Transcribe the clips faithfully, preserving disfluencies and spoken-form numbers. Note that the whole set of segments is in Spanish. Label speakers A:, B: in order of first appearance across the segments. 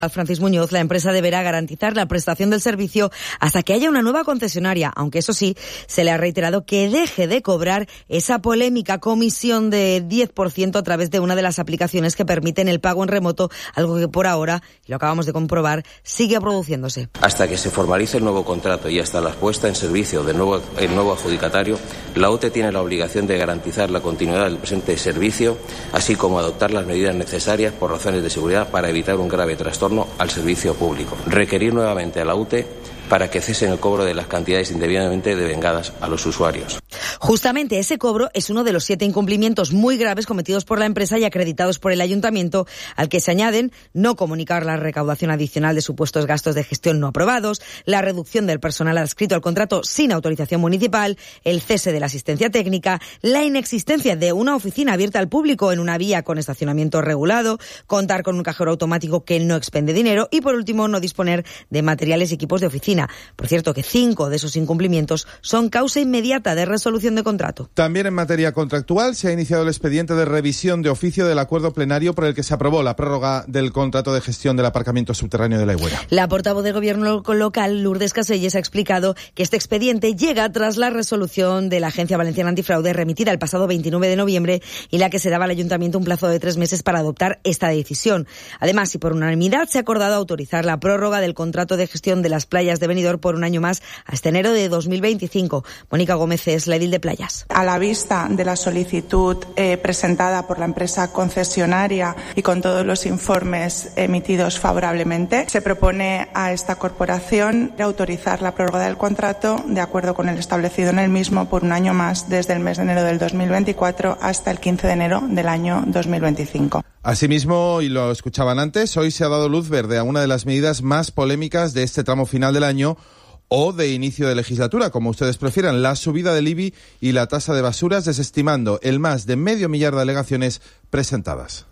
A: Francis Muñoz, la empresa deberá garantizar la prestación del servicio hasta que haya una nueva concesionaria, aunque eso sí, se le ha reiterado que deje de cobrar esa polémica comisión de diez por ciento a través de una de las aplicaciones que permiten el pago en remoto, algo que por ahora, y lo acabamos de comprobar, sigue produciéndose.
B: Hasta que se formalice el nuevo contrato y hasta la puesta en servicio del nuevo, el nuevo adjudicatario, la U T E tiene la obligación de garantizar la continuidad del presente servicio, así como adoptar las medidas necesarias por razones de seguridad para evitar un grave trastorno al servicio público. Requerir nuevamente a la U T E para que cesen el cobro de las cantidades indebidamente devengadas a los usuarios.
A: Justamente ese cobro es uno de los siete incumplimientos muy graves cometidos por la empresa y acreditados por el ayuntamiento, al que se añaden no comunicar la recaudación adicional de supuestos gastos de gestión no aprobados, la reducción del personal adscrito al contrato sin autorización municipal, el cese de la asistencia técnica, la inexistencia de una oficina abierta al público en una vía con estacionamiento regulado, contar con un cajero automático que no expende dinero y, por último, no disponer de materiales y equipos de oficina. Por cierto, que cinco de esos incumplimientos son causa inmediata de resolución de contrato.
C: También en materia contractual se ha iniciado el expediente de revisión de oficio del acuerdo plenario por el que se aprobó la prórroga del contrato de gestión del aparcamiento subterráneo de La Higuera.
A: La portavoz del Gobierno local, Lourdes Caselles, ha explicado que este expediente llega tras la resolución de la Agencia Valenciana Antifraude remitida el pasado veintinueve de noviembre y la que se daba al Ayuntamiento un plazo de tres meses para adoptar esta decisión. Además, y por unanimidad, se ha acordado autorizar la prórroga del contrato de gestión de las playas de Benidorm por un año más hasta enero de dos mil veinticinco. Mónica Gómez es la edil de Playas.
D: A la vista de la solicitud eh, presentada por la empresa concesionaria y con todos los informes emitidos favorablemente, se propone a esta corporación autorizar la prórroga del contrato de acuerdo con el establecido en el mismo por un año más desde el mes de enero del dos mil veinticuatro hasta el quince de enero del año dos mil veinticinco.
C: Asimismo, y lo escuchaban antes, hoy se ha dado luz verde a una de las medidas más polémicas de este tramo final del año o de inicio de legislatura, como ustedes prefieran, la subida del I B I y la tasa de basuras, desestimando el más de medio millar de alegaciones presentadas.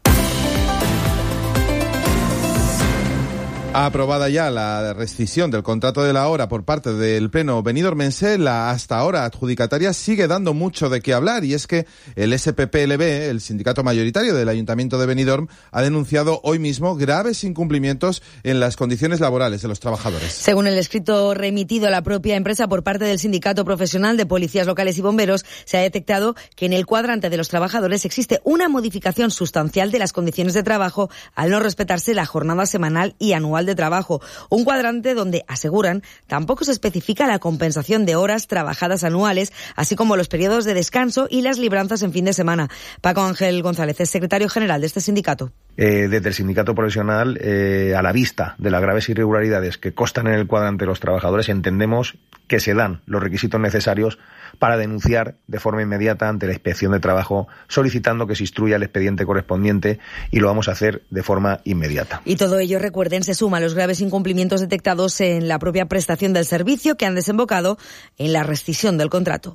C: Aprobada ya la rescisión del contrato de la hora por parte del Pleno benidormense, la hasta ahora adjudicataria sigue dando mucho de qué hablar, y es que el S P P L B, el sindicato mayoritario del Ayuntamiento de Benidorm, ha denunciado hoy mismo graves incumplimientos en las condiciones laborales de los trabajadores.
A: Según el escrito remitido a la propia empresa por parte del Sindicato Profesional de Policías Locales y Bomberos, se ha detectado que en el cuadrante de los trabajadores existe una modificación sustancial de las condiciones de trabajo al no respetarse la jornada semanal y anual de trabajo, un cuadrante donde, aseguran, tampoco se especifica la compensación de horas trabajadas anuales, así como los periodos de descanso y las libranzas en fin de semana. Paco Ángel González es secretario general de este sindicato.
E: Eh, desde el sindicato profesional, eh, a la vista de las graves irregularidades que constan en el cuadrante de los trabajadores, entendemos que se dan los requisitos necesarios para denunciar de forma inmediata ante la Inspección de Trabajo, solicitando que se instruya el expediente correspondiente, y lo vamos a hacer de forma inmediata.
A: Y todo ello, recuerden, se suma a los graves incumplimientos detectados en la propia prestación del servicio que han desembocado en la rescisión del contrato.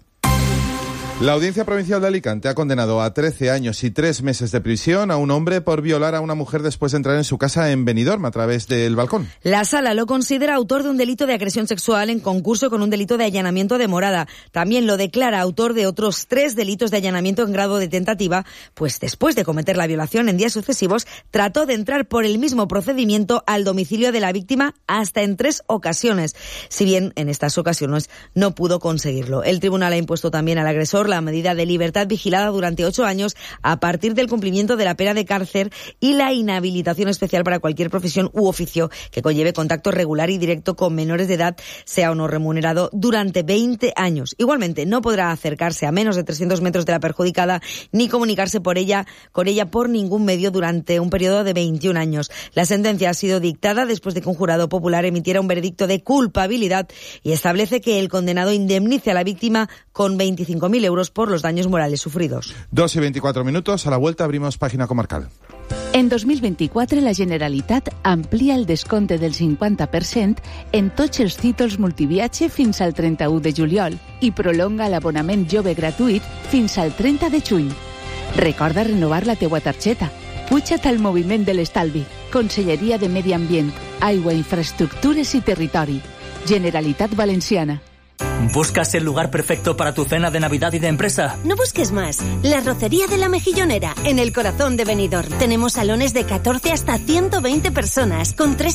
C: La Audiencia Provincial de Alicante ha condenado a trece años y tres meses de prisión a un hombre por violar a una mujer después de entrar en su casa en Benidorm a través del balcón.
A: La Sala lo considera autor de un delito de agresión sexual en concurso con un delito de allanamiento de morada. También lo declara autor de otros tres delitos de allanamiento en grado de tentativa, pues después de cometer la violación en días sucesivos, trató de entrar por el mismo procedimiento al domicilio de la víctima hasta en tres ocasiones. Si bien en estas ocasiones no pudo conseguirlo. El tribunal ha impuesto también al agresor la medida de libertad vigilada durante ocho años a partir del cumplimiento de la pena de cárcel y la inhabilitación especial para cualquier profesión u oficio que conlleve contacto regular y directo con menores de edad, sea o no remunerado, durante veinte años. Igualmente, no podrá acercarse a menos de trescientos metros de la perjudicada ni comunicarse por ella, con ella por ningún medio durante un periodo de veintiún años. La sentencia ha sido dictada después de que un jurado popular emitiera un veredicto de culpabilidad y establece que el condenado indemnice a la víctima con veinticinco mil euros por los daños morales sufridos.
C: dos y veinticuatro minutos, a la vuelta abrimos pàgina comarcal.
F: En dos mil vint-i-quatre, la Generalitat amplia el descompte del cinquanta per cent en tots els títols multiviatge fins al trenta-u de juliol i prolonga l'abonament jove gratuït fins al trenta de juny. Recorda renovar la teua targeta. Puja't al moviment de l'estalvi. Conselleria de Medi Ambient, Aigua, Infraestructures i Territori. Generalitat Valenciana.
G: ¿Buscas el lugar perfecto para tu cena de Navidad y de empresa?
H: No busques más. La Rocería de la Mejillonera, en el corazón de Benidorm. Tenemos salones de catorce hasta ciento veinte personas, con tres